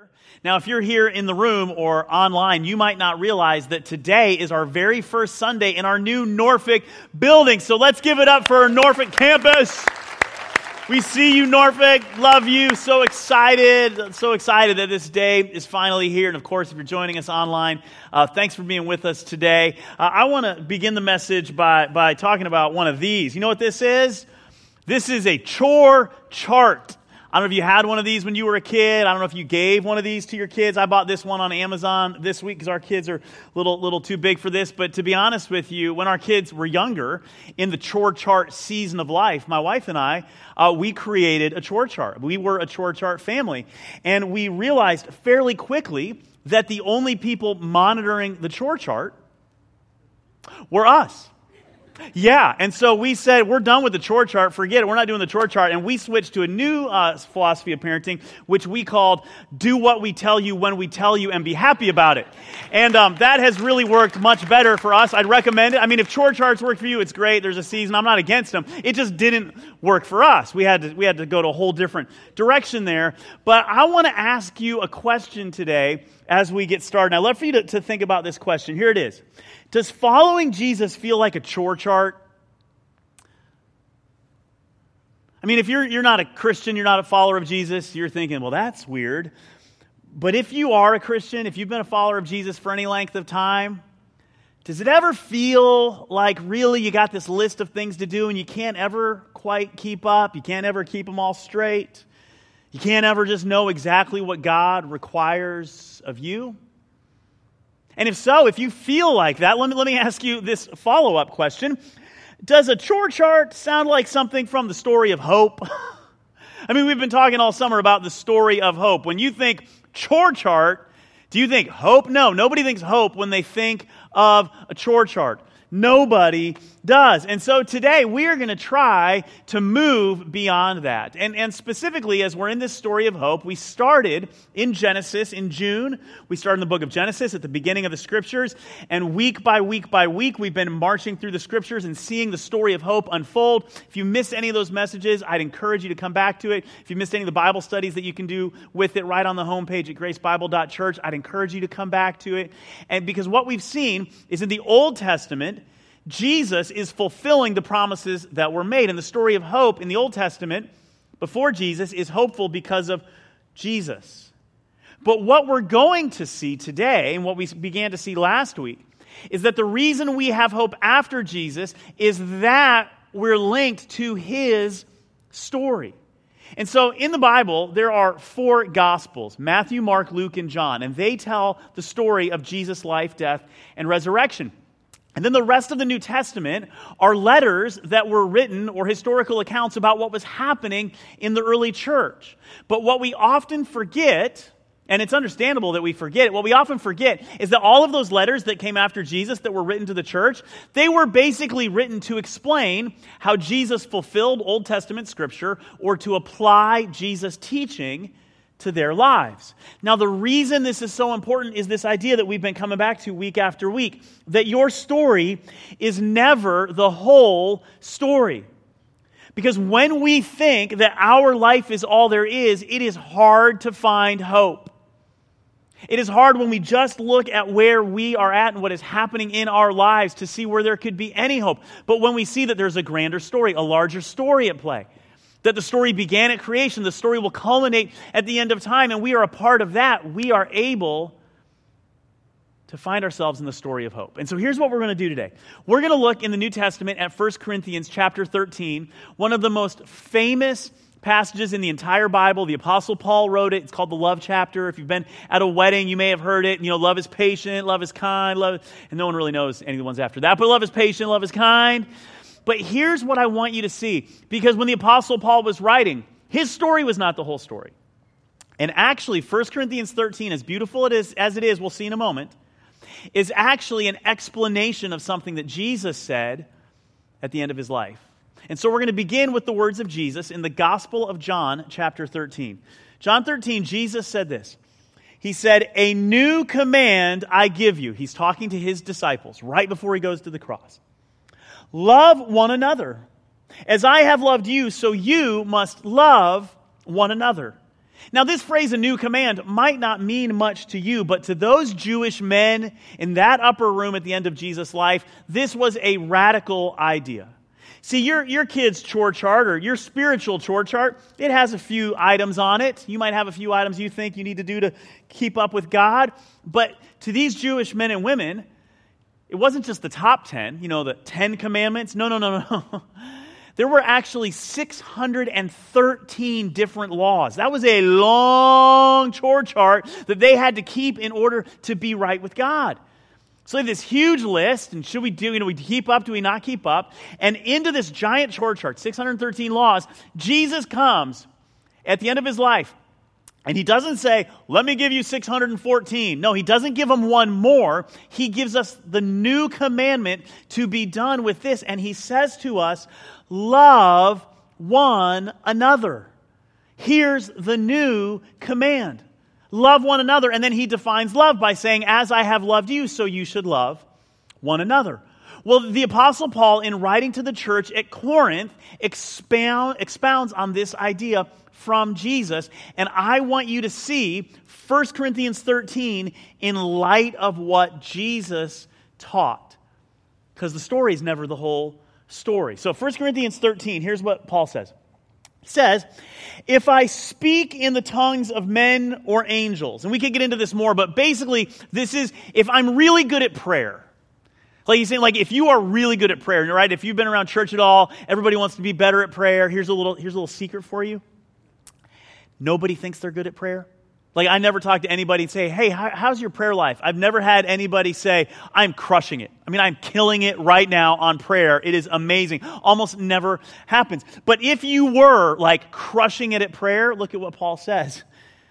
Now, if you're here in the room or online, you might not realize that today is our very first Sunday in our new Norfolk building. So let's give it up for our Norfolk campus. We see you, Norfolk. Love you. So excited that this day is finally here. And of course, if you're joining us online, thanks for being with us today. I want to begin the message by talking about one of these. You know what this is? This is a chore chart. I don't know if you had one of these when you were a kid. I don't know if you gave one of these to your kids. I bought this one on Amazon this week because our kids are a little too big for this. But to be honest with you, when our kids were younger, in the chore chart season of life, my wife and I, we created a chore chart. We were a chore chart family. And we realized fairly quickly that the only people monitoring the chore chart were us. Yeah, and so we said, we're done with the chore chart, forget it, we're not doing the chore chart, and we switched to a new philosophy of parenting, which we called, do what we tell you when we tell you and be happy about it. And that has really worked much better for us. I'd recommend it. I mean, if chore charts work for you, it's great, there's a season, I'm not against them. It just didn't work for us. We had to go to a whole different direction there. But I want to ask you a question today as we get started. I'd love for you to think about this question. Here it is. Does following Jesus feel like a chore chart? I mean, if you're not a Christian, you're not a follower of Jesus, you're thinking, well, that's weird. But if you are a Christian, if you've been a follower of Jesus for any length of time, does it ever feel like really you got this list of things to do and you can't ever quite keep up? You can't ever keep them all straight? You can't ever just know exactly what God requires of you? And if so, if you feel like that, let me ask you this follow-up question. Does a chore chart sound like something from the story of hope? I mean, we've been talking all summer about the story of hope. When you think chore chart, do you think hope? No, nobody thinks hope when they think of a chore chart. Nobody does. And so today we are going to try to move beyond that. And specifically, as we're in this story of hope, we started in Genesis in June. We started in the book of Genesis at the beginning of the Scriptures. And week by week by week, we've been marching through the Scriptures and seeing the story of hope unfold. If you missed any of those messages, I'd encourage you to come back to it. If you missed any of the Bible studies that you can do with it right on the homepage at gracebible.church, I'd encourage you to come back to it. And because what we've seen is in the Old Testament, Jesus is fulfilling the promises that were made. And the story of hope in the Old Testament, before Jesus, is hopeful because of Jesus. But what we're going to see today, and what we began to see last week, is that the reason we have hope after Jesus is that we're linked to His story. And so in the Bible, there are 4 Gospels, Matthew, Mark, Luke, and John, and they tell the story of Jesus' life, death, and resurrection. And then the rest of the New Testament are letters that were written or historical accounts about what was happening in the early church. But what we often forget, and it's understandable that we forget it, what we often forget is that all of those letters that came after Jesus that were written to the church, they were basically written to explain how Jesus fulfilled Old Testament Scripture or to apply Jesus' teaching to their lives. Now, the reason this is so important is this idea that we've been coming back to week after week, that your story is never the whole story. Because when we think that our life is all there is, it is hard to find hope. It is hard when we just look at where we are at and what is happening in our lives to see where there could be any hope. But when we see that there's a grander story, a larger story at play, that the story began at creation, the story will culminate at the end of time, and we are a part of that, we are able to find ourselves in the story of hope. And so here's what we're going to do today. We're going to look in the New Testament at 1 Corinthians chapter 13, one of the most famous passages in the entire Bible. The Apostle Paul wrote it. It's called the love chapter. If you've been at a wedding, you may have heard it. You know, love is patient, love is kind, and no one really knows any of the ones after that, but love is patient, love is kind. But here's what I want you to see, because when the Apostle Paul was writing, his story was not the whole story. And actually, 1 Corinthians 13, as beautiful as it is, we'll see in a moment, is actually an explanation of something that Jesus said at the end of his life. And so we're going to begin with the words of Jesus in the Gospel of John, chapter 13. John 13, Jesus said this. He said, "A new command I give you." He's talking to his disciples right before he goes to the cross. "Love one another. As I have loved you, so you must love one another. Now, this phrase, a new command, might not mean much to you, but to those Jewish men in that upper room at the end of Jesus' life, this was a radical idea. See, your kid's chore chart or your spiritual chore chart, it has a few items on it. You might have a few items you think you need to do to keep up with God. But to these Jewish men and women, it wasn't just the top 10, the 10 commandments. No. There were actually 613 different laws. That was a long chore chart that they had to keep in order to be right with God. So they have this huge list, and should we we keep up, do we not keep up? And into this giant chore chart, 613 laws, Jesus comes at the end of his life, and he doesn't say, let me give you 614. No, he doesn't give them one more. He gives us the new commandment to be done with this, and he says to us, love one another. Here's the new command. Love one another. And then he defines love by saying, as I have loved you, so you should love one another. Well, the Apostle Paul, in writing to the church at Corinth, expounds on this idea from Jesus. And I want you to see 1 Corinthians 13 in light of what Jesus taught. Because the story is never the whole story. So 1 Corinthians 13, here's what Paul says. He says, if I speak in the tongues of men or angels, and we could get into this more, but basically this is if I'm really good at prayer. Like he's saying, if you are really good at prayer, right? If you've been around church at all, everybody wants to be better at prayer. Here's a little secret for you. Nobody thinks they're good at prayer. I never talk to anybody and say, hey, how's your prayer life? I've never had anybody say, I'm crushing it. I'm killing it right now on prayer. It is amazing. Almost never happens. But if you were crushing it at prayer, look at what Paul says.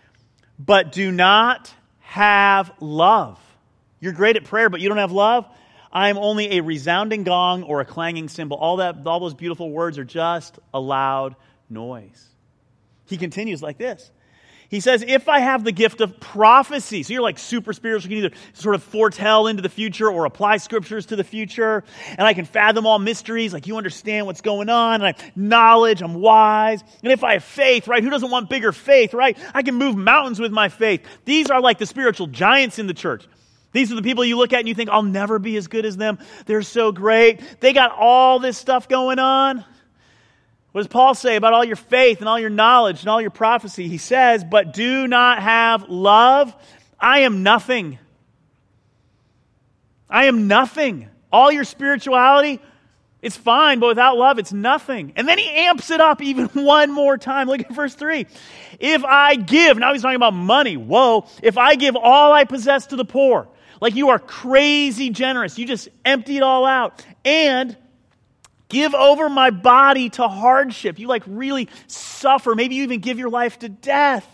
But do not have love. You're great at prayer, but you don't have love. I am only a resounding gong or a clanging cymbal. All those beautiful words are just a loud noise. He continues like this. He says, if I have the gift of prophecy, so you're super spiritual, you can either sort of foretell into the future or apply scriptures to the future, and I can fathom all mysteries, you understand what's going on, and I have knowledge, I'm wise, and if I have faith, right, who doesn't want bigger faith, right? I can move mountains with my faith. These are the spiritual giants in the church. These are the people you look at and you think, I'll never be as good as them. They're so great. They got all this stuff going on. What does Paul say about all your faith and all your knowledge and all your prophecy? He says, but do not have love. I am nothing. I am nothing. All your spirituality, it's fine, but without love, it's nothing. And then he amps it up even one more time. Look at verse 3. If I give, now he's talking about money. Whoa. If I give all I possess to the poor, you are crazy generous. You just empty it all out. And give over my body to hardship. You really suffer. Maybe you even give your life to death.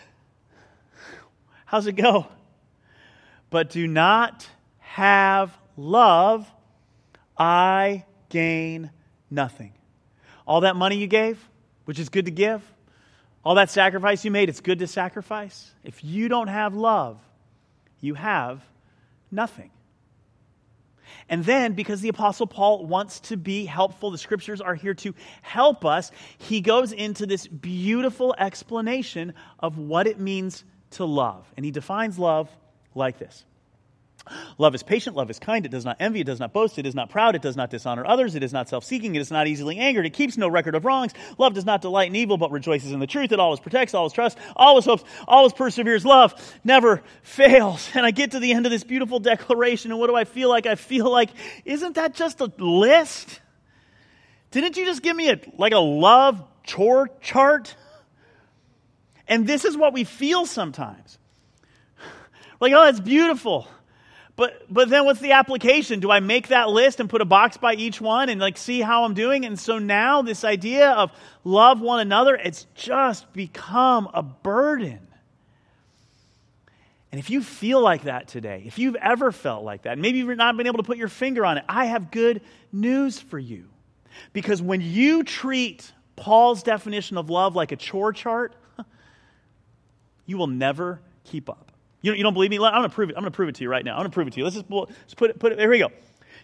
How's it go? But do not have love, I gain nothing. All that money you gave, which is good to give, all that sacrifice you made, it's good to sacrifice. If you don't have love, you have nothing. And then, because the Apostle Paul wants to be helpful, the Scriptures are here to help us, he goes into this beautiful explanation of what it means to love. And he defines love like this. Love is patient, love is kind, it does not envy, it does not boast, it is not proud, it does not dishonor others, it is not self-seeking, it is not easily angered, it keeps no record of wrongs. Love does not delight in evil, but rejoices in the truth. It always protects, always trusts, always hopes, always perseveres. Love never fails. And I get to the end of this beautiful declaration, and what do I feel like? I feel like, isn't that just a list? Didn't you just give me a love chore chart? And this is what we feel sometimes. Oh, that's beautiful. But then what's the application? Do I make that list and put a box by each one and see how I'm doing? And so now this idea of love one another, it's just become a burden. And if you feel like that today, if you've ever felt like that, maybe you've not been able to put your finger on it, I have good news for you. Because when you treat Paul's definition of love like a chore chart, you will never keep up. You don't believe me? I'm going to prove it. I'm going to prove it to you right now. I'm going to prove it to you. Let's put it. Here we go.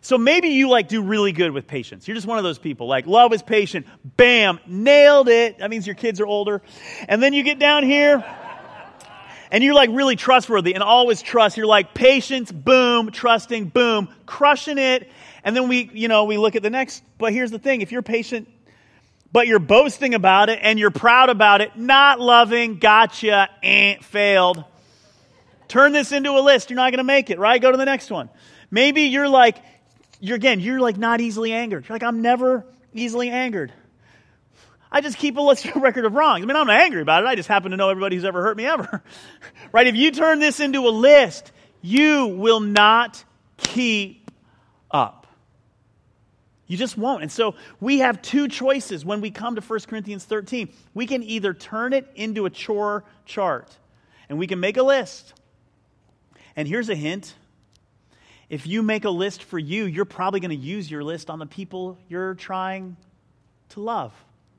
So maybe you do really good with patience. You're just one of those people. Love is patient. Bam, nailed it. That means your kids are older. And then you get down here and you're really trustworthy and always trust. You're patience, boom, trusting, boom, crushing it. And then we look at the next. But here's the thing. If you're patient, but you're boasting about it and you're proud about it, not loving, gotcha, failed. Turn this into a list. You're not going to make it, right? Go to the next one. Maybe you're not easily angered. You're I'm never easily angered. I just keep a record of wrongs. I'm not angry about it. I just happen to know everybody who's ever hurt me ever. Right? If you turn this into a list, you will not keep up. You just won't. And so we have two choices when we come to 1 Corinthians 13. We can either turn it into a chore chart, and we can make a list. And here's a hint. If you make a list for you, you're probably going to use your list on the people you're trying to love.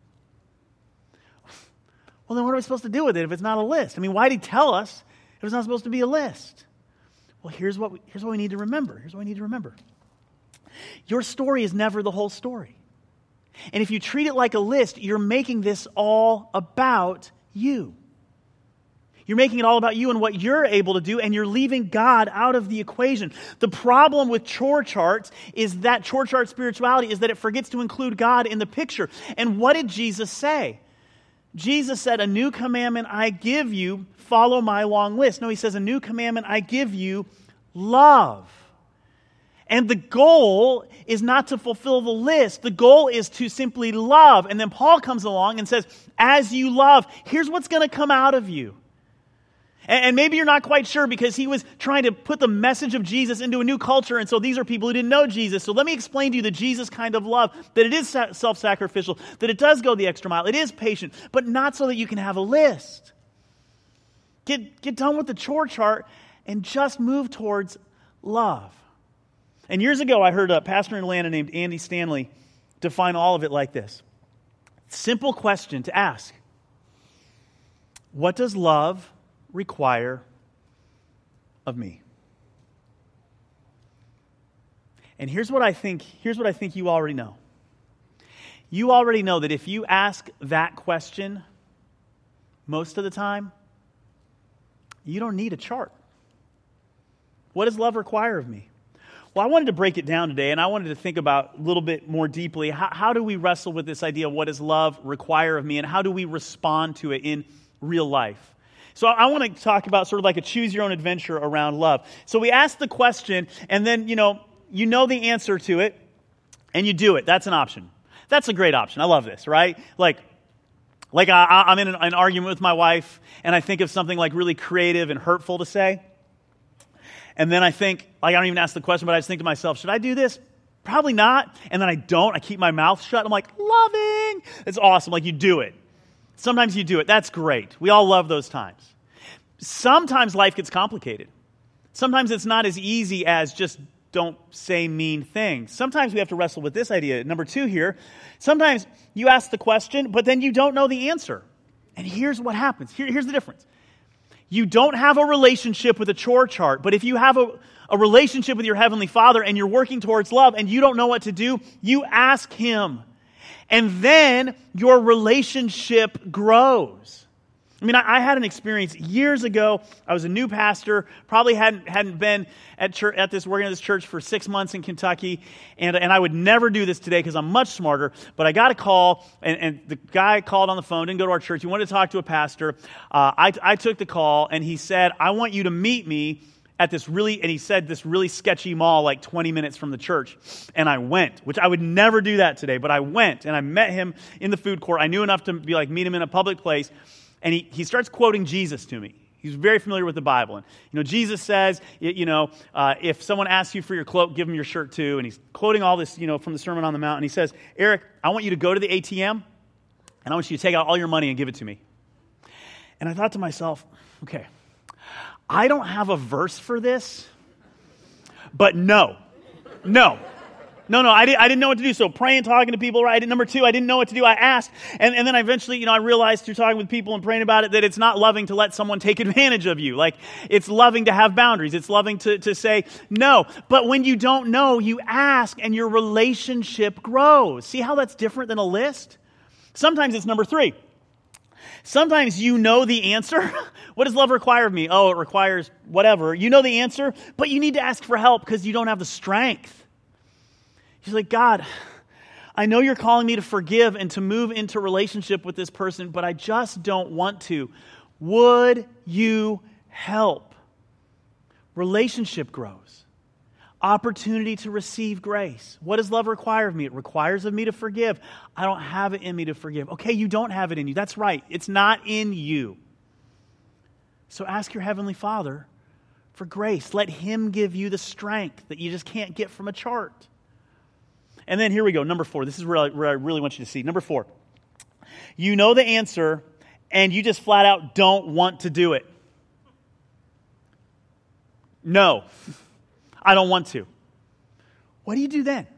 Well, then what are we supposed to do with it if it's not a list? Why did he tell us if it's not supposed to be a list? Well, here's what we need to remember. Here's what we need to remember. Your story is never the whole story. And if you treat it like a list, you're making this all about you. You're making it all about you and what you're able to do, and you're leaving God out of the equation. The problem with chore charts is that chore chart spirituality is that it forgets to include God in the picture. And what did Jesus say? Jesus said, "A new commandment I give you, follow my long list." No, he says, "A new commandment I give you, love." And the goal is not to fulfill the list. The goal is to simply love. And then Paul comes along and says, as you love, here's what's going to come out of you. And maybe you're not quite sure because he was trying to put the message of Jesus into a new culture. And so these are people who didn't know Jesus. So let me explain to you the Jesus kind of love, that it is self-sacrificial, that it does go the extra mile. It is patient, but not so that you can have a list. Get done with the chore chart and just move towards love. And years ago, I heard a pastor in Atlanta named Andy Stanley define all of it like this. Simple question to ask. What does love require of me? And here's what I think you already know. You already know that if you ask that question most of the time, you don't need a chart. What does love require of me? Well, I wanted to break it down today, and I wanted to think about a little bit more deeply, how do we wrestle with this idea of what does love require of me, and how do we respond to it in real life? So I want to talk about sort of like a choose-your-own-adventure around love. So we ask the question, and then, you know the answer to it, and you do it. That's an option. That's a great option. I love this, right? Like I'm in an argument with my wife, and I think of something really creative and hurtful to say. And then I think, I don't even ask the question, but I just think to myself, should I do this? Probably not. And then I don't. I keep my mouth shut. I'm loving. It's awesome. You do it. Sometimes you do it. That's great. We all love those times. Sometimes life gets complicated. Sometimes it's not as easy as just don't say mean things. Sometimes we have to wrestle with this idea. Number 2 here, sometimes you ask the question, but then you don't know the answer. And here's what happens. Here's the difference. You don't have a relationship with a chore chart, but if you have a relationship with your Heavenly Father and you're working towards love and you don't know what to do, you ask Him. And then your relationship grows. I had an experience years ago. I was a new pastor, probably hadn't been at church, working at this church for 6 months in Kentucky, and I would never do this today because I'm much smarter, but I got a call, and the guy called on the phone, didn't go to our church, he wanted to talk to a pastor. I took the call, and he said, I want you to meet me at this really sketchy mall 20 minutes from the church. And I went, which I would never do that today, but I went, and I met him in the food court. I knew enough to be meet him in a public place. And he starts quoting Jesus to me. He's very familiar with the Bible. And, Jesus says, if someone asks you for your cloak, give them your shirt too. And he's quoting all this, from the Sermon on the Mount. And he says, Eric, I want you to go to the ATM, and I want you to take out all your money and give it to me. And I thought to myself, okay, I don't have a verse for this, but no. No, I didn't know what to do. So praying, talking to people, right? Number two, I didn't know what to do. I asked. And then eventually, I realized through talking with people and praying about it that it's not loving to let someone take advantage of you. Like, it's loving to have boundaries. It's loving to say no. But when you don't know, you ask and your relationship grows. See how that's different than a list? Sometimes it's number three. Sometimes you know the answer. What does love require of me? Oh, it requires whatever. You know the answer, but you need to ask for help because you don't have the strength. He's like, God, I know you're calling me to forgive and to move into relationship with this person, but I just don't want to. Would you help? Relationship grows. Opportunity to receive grace. What does love require of me? It requires of me to forgive. I don't have it in me to forgive. Okay, you don't have it in you. That's right. It's not in you. So ask your Heavenly Father for grace. Let Him give you the strength that you just can't get from a chart. And then here we go, number 4. This is where I really want you to see. Number 4. You know the answer, and you just flat out don't want to do it. No, I don't want to. What do you do then?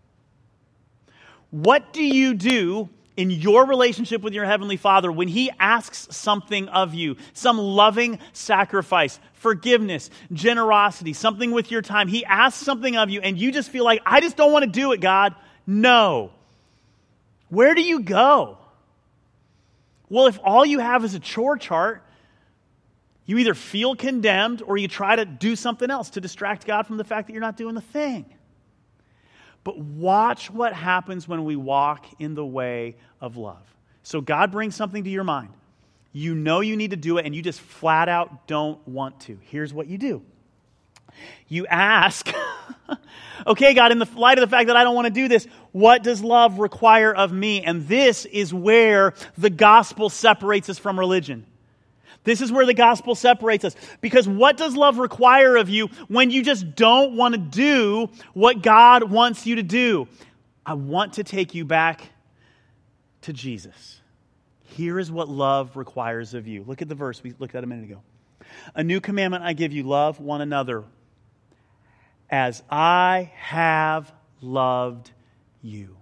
What do you do in your relationship with your Heavenly Father when He asks something of you? Some loving sacrifice, forgiveness, generosity, something with your time. He asks something of you and you just feel like, I just don't want to do it, God. No. Where do you go? Well, if all you have is a chore chart, you either feel condemned or you try to do something else to distract God from the fact that you're not doing the thing. But watch what happens when we walk in the way of love. So God brings something to your mind. You know you need to do it and you just flat out don't want to. Here's what you do. You ask, okay, God, in the light of the fact that I don't want to do this, what does love require of me? And this is where the gospel separates us from religion. This is where the gospel separates us. Because what does love require of you when you just don't want to do what God wants you to do? I want to take you back to Jesus. Here is what love requires of you. Look at the verse we looked at a minute ago. A new commandment I give you, love one another as I have loved you.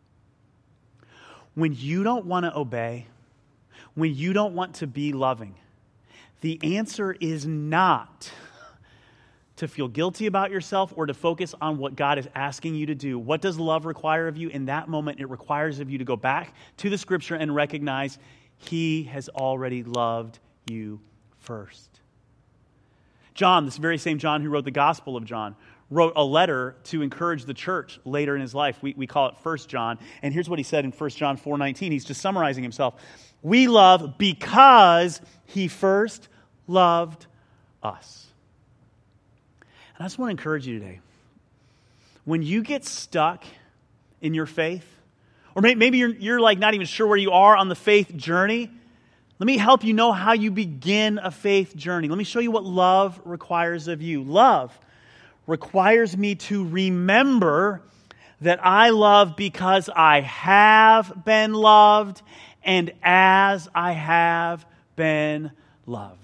When you don't want to obey, when you don't want to be loving, the answer is not to feel guilty about yourself or to focus on what God is asking you to do. What does love require of you? In that moment, it requires of you to go back to the Scripture and recognize He has already loved you first. John, this very same John who wrote the Gospel of John, wrote a letter to encourage the church later in his life. We call it 1 John. And here's what he said in 1 John 4:19. He's just summarizing himself. We love because He first loved us. And I just want to encourage you today. When you get stuck in your faith, or maybe you're like not even sure where you are on the faith journey, let me help you know how you begin a faith journey. Let me show you what love requires of you. Love requires me to remember that I love because I have been loved and as I have been loved.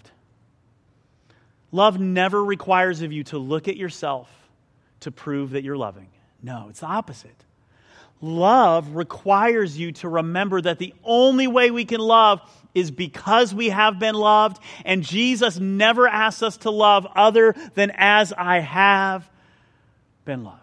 Love never requires of you to look at yourself to prove that you're loving. No, it's the opposite. Love requires you to remember that the only way we can love is because we have been loved, and Jesus never asks us to love other than as I have been loved.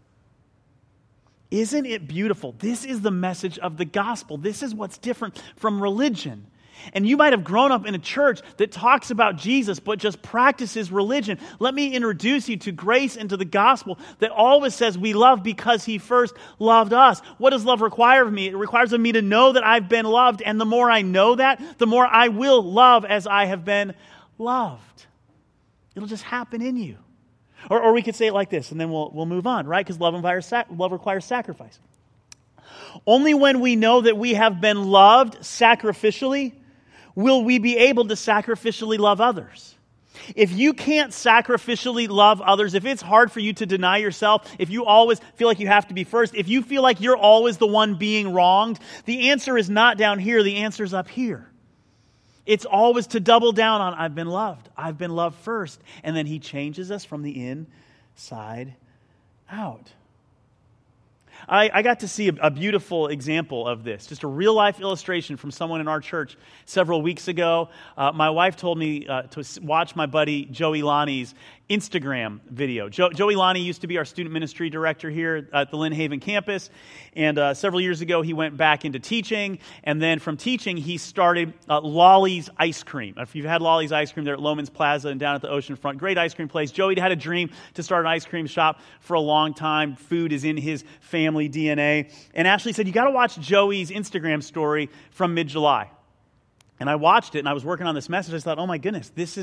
Isn't it beautiful? This is the message of the gospel. This is what's different from religion. And you might have grown up in a church that talks about Jesus but just practices religion. Let me introduce you to grace and to the gospel that always says we love because He first loved us. What does love require of me? It requires of me to know that I've been loved, and the more I know that, the more I will love as I have been loved. It'll just happen in you. Or we could say it like this, and then we'll move on, right? Because love requires sacrifice. Only when we know that we have been loved sacrificially will we be able to sacrificially love others. If you can't sacrificially love others, if it's hard for you to deny yourself, if you always feel like you have to be first, if you feel like you're always the one being wronged, the answer is not down here, the answer is up here. It's always to double down on, I've been loved first. And then He changes us from the inside out. I got to see a beautiful example of this, just a real-life illustration from someone in our church several weeks ago. My wife told me to watch my buddy Joey Lonnie's Instagram video. Joey Lonnie used to be our student ministry director here at the Lynn Haven campus, and several years ago he went back into teaching, and then from teaching he started Lolly's Ice Cream. If you've had Lolly's Ice Cream, they're at Loman's Plaza and down at the oceanfront. Great ice cream place. Joey had a dream to start an ice cream shop for a long time. Food is in his family DNA. And Ashley said, you got to watch Joey's Instagram story from mid-July. And I watched it, and I was working on this message. I thought, oh my goodness, this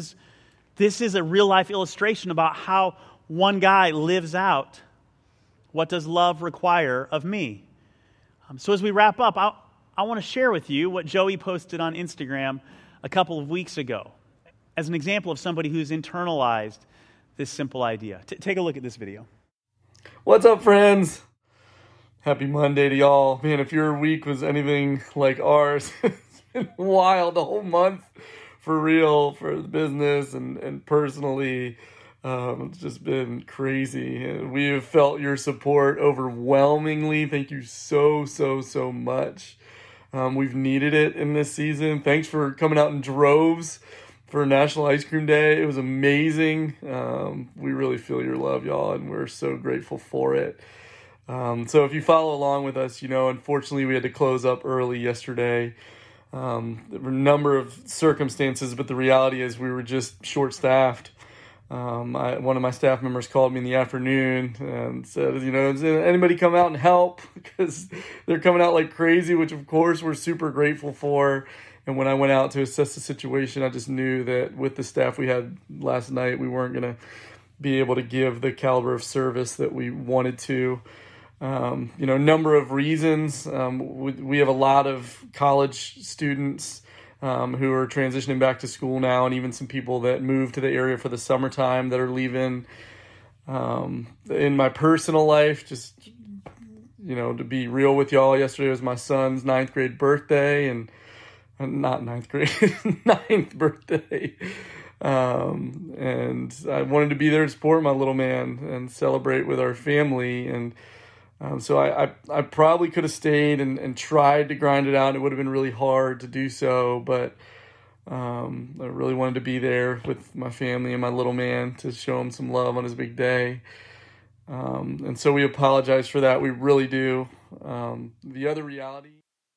is a real-life illustration about how one guy lives out what does love require of me. So as we wrap up, I want to share with you what Joey posted on Instagram a couple of weeks ago as an example of somebody who's internalized this simple idea. Take a look at this video. What's up, friends? Happy Monday to y'all. Man, if your week was anything like ours, it's been wild the whole month, for real, for the business and personally. It's just been crazy. And we have felt your support overwhelmingly. Thank you so much. We've needed it in this season. Thanks for coming out in droves for National Ice Cream Day. It was amazing. We really feel your love, y'all, and we're so grateful for it. So if you follow along with us, unfortunately we had to close up early yesterday. There were a number of circumstances, but the reality is we were just short-staffed. One of my staff members called me in the afternoon and said, does anybody come out and help? Because they're coming out like crazy, which of course we're super grateful for. And when I went out to assess the situation, I just knew that with the staff we had last night, we weren't going to be able to give the caliber of service that we wanted to. Number of reasons. We have a lot of college students who are transitioning back to school now, and even some people that moved to the area for the summertime that are leaving. In my personal life, just, to be real with y'all, yesterday was my son's 9th grade birthday, and not 9th grade, 9th birthday. And I wanted to be there to support my little man and celebrate with our family. And so I probably could have stayed and tried to grind it out. It would have been really hard to do so, but I really wanted to be there with my family and my little man to show him some love on his big day. And so we apologize for that. We really do. The other reality.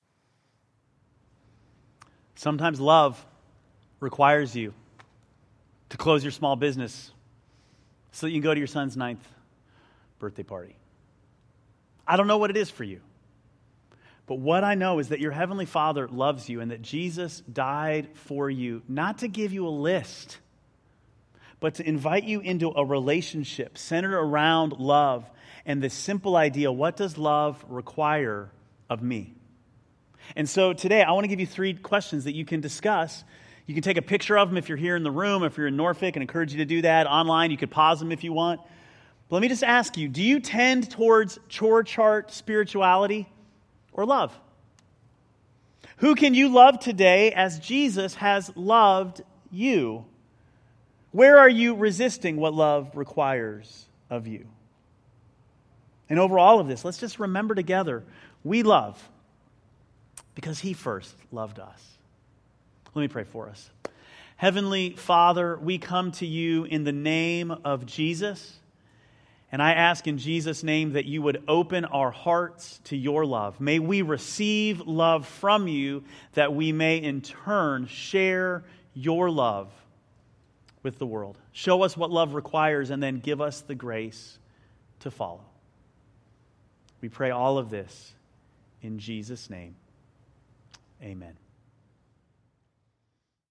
Sometimes love requires you to close your small business so that you can go to your son's 9th birthday party. I don't know what it is for you, but what I know is that your Heavenly Father loves you and that Jesus died for you, not to give you a list, but to invite you into a relationship centered around love and this simple idea, what does love require of me? And so today I want to give you 3 questions that you can discuss. You can take a picture of them if you're here in the room, if you're in Norfolk, and encourage you to do that. Online, you could pause them if you want. But let me just ask you, do you tend towards chore chart spirituality or love? Who can you love today as Jesus has loved you? Where are you resisting what love requires of you? And over all of this, let's just remember together, we love because He first loved us. Let me pray for us. Heavenly Father, we come to you in the name of Jesus. And I ask in Jesus' name that you would open our hearts to your love. May we receive love from you that we may in turn share your love with the world. Show us what love requires and then give us the grace to follow. We pray all of this in Jesus' name. Amen.